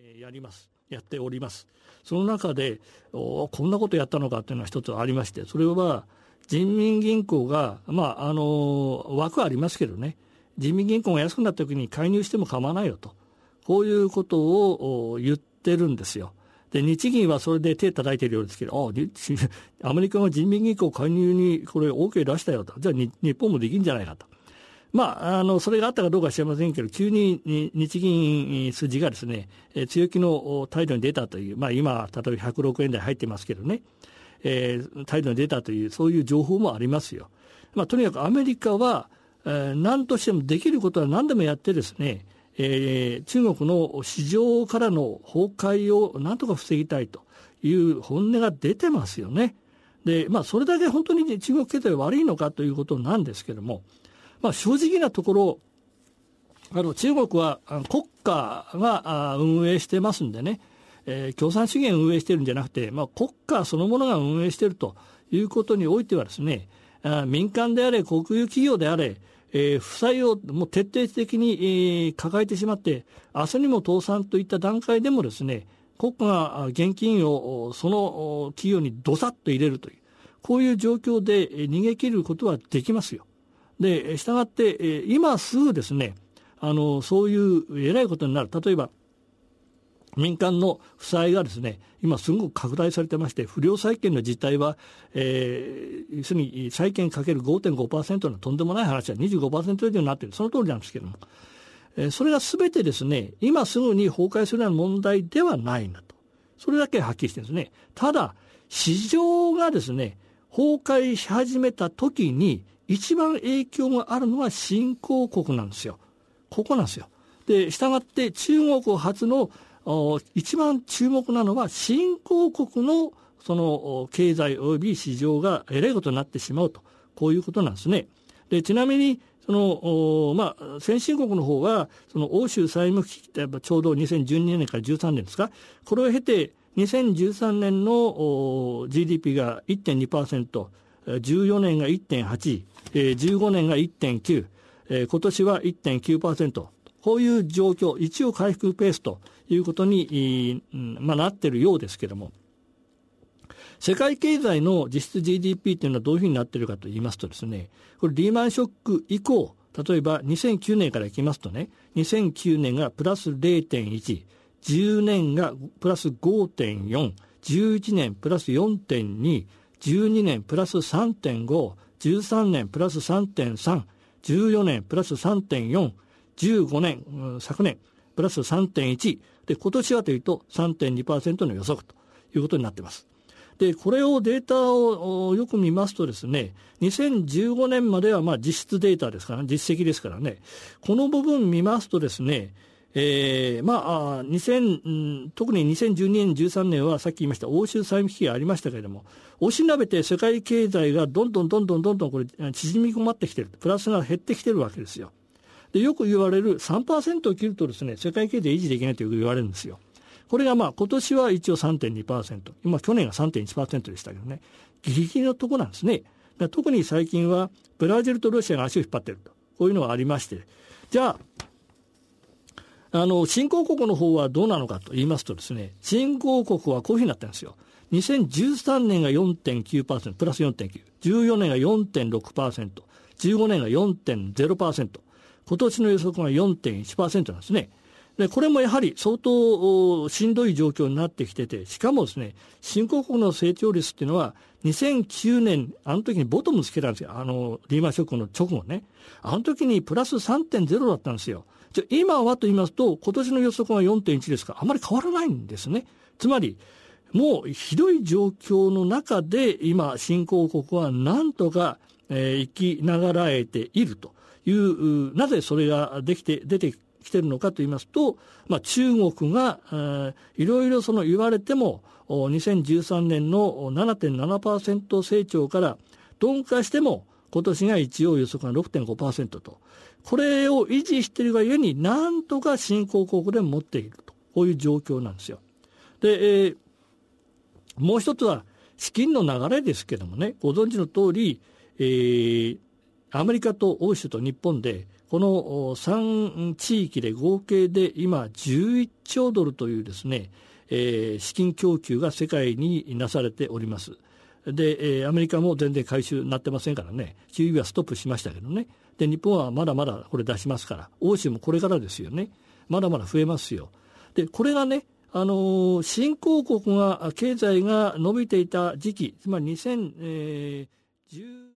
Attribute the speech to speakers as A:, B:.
A: やっております。その中でこんなことやったのかというのは一つありまして、それは人民銀行が、枠ありますけどね、人民銀行が安くなった時に介入しても構わないよと、こういうことを言ってるんですよ。で、日銀はそれで手叩いているようですけど、アメリカが人民銀行介入にこれ OK 出したよと、じゃあ日本もできるんじゃないかと。それがあったかどうか知りませんけど、急に日銀筋がですね、強気の態度に出たという、今、例えば106円台入ってますけどね、態度に出たという、そういう情報もありますよ。とにかくアメリカは、何としてもできることは何でもやってですね、中国の市場からの崩壊を何とか防ぎたいという本音が出てますよね。で、それだけ本当に中国経済悪いのかということなんですけども、正直なところ、中国は国家が運営してますんでね、共産主義が運営してるんじゃなくて、国家そのものが運営しているということにおいてはですね、民間であれ、国有企業であれ、負債をもう徹底的に抱えてしまって、明日にも倒産といった段階でもですね、国家が現金をその企業にどさっと入れるという、こういう状況で逃げ切ることはできますよ。で、したがって、今すぐですね、そういう偉いことになる。例えば、民間の負債がですね、今すごく拡大されてまして、不良債権の実態は、要するに債権かける 5.5% のとんでもない話は 25% 以上になっている。その通りなんですけども。それが全てですね、今すぐに崩壊するような問題ではないんだと。それだけはっきりしてるんですね。ただ、市場がですね、崩壊し始めた時に、一番影響があるのは新興国なんですよ。ここなんですよ。で、したがって中国発の一番注目なのは新興国のその経済及び市場がえらいことになってしまうと、こういうことなんですね。で、ちなみに先進国の方はその欧州債務危機ってちょうど2012年から13年ですか、これを経て2013年の GDP が 1.2%、14年が 1.8、15年が 1.9、今年は 1.9%、こういう状況、一応回復ペースということに、なっているようですけれども、世界経済の実質 GDP というのはどういうふうになっているかと言いますとですね、これリーマンショック以降、例えば2009年からいきますとね、2009年がプラス 0.1、10年がプラス 5.4、11年プラス 4.2、12年プラス 3.5、13年プラス 3.3、14年プラス 3.4、15年、昨年プラス 3.1 で、今年はというと 3.2% の予測ということになっています。で、これをデータをよく見ますとですね、2015年までは実質データですから、実績ですからね、この部分見ますとですね、特に2012年、13年はさっき言いました欧州債務危機がありましたけれども、押しなべて世界経済がどんどんこれ縮み込まってきている。プラスが減ってきているわけですよ。で、よく言われる 3% を切るとですね、世界経済維持できないとよく言われるんですよ。これが今年は一応 3.2%。去年が 3.1% でしたけどね。ギリギリのところなんですね。特に最近はブラジルとロシアが足を引っ張っていると。こういうのがありまして。じゃあ、新興国の方はどうなのかと言いますとですね、新興国はこういうふうになってるんですよ。2013年が 4.9%、プラス 4.9。14年が 4.6%。15年が 4.0%。今年の予測が 4.1% なんですね。で、これもやはり相当しんどい状況になってきてて、しかもですね、新興国の成長率っていうのは、2009年、あの時にボトムつけたんですよ。リーマンショックの直後ね。あの時にプラス 3.0 だったんですよ。じゃあ今はと言いますと、今年の予測が 4.1 ですから、あまり変わらないんですね。つまり、もうひどい状況の中で、今、新興国はなんとか、生きながらえているという、なぜそれが出てきているのかと言いますと、中国がいろいろ言われても2013年の 7.7% 成長から鈍化しても今年が一応予測が 6.5% と、これを維持しているがゆえになんとか新興国で持っていると、こういう状況なんですよ。で、もう一つは資金の流れですけどもね、ご存知の通り、アメリカと欧州と日本でこの3地域で合計で今11兆ドルというですね、資金供給が世界になされております。で、アメリカも全然回収になってませんからね、QE はストップしましたけどね。で、日本はまだまだこれ出しますから、欧州もこれからですよね。まだまだ増えますよ。で、これがね、新興国が経済が伸びていた時期、つまり2010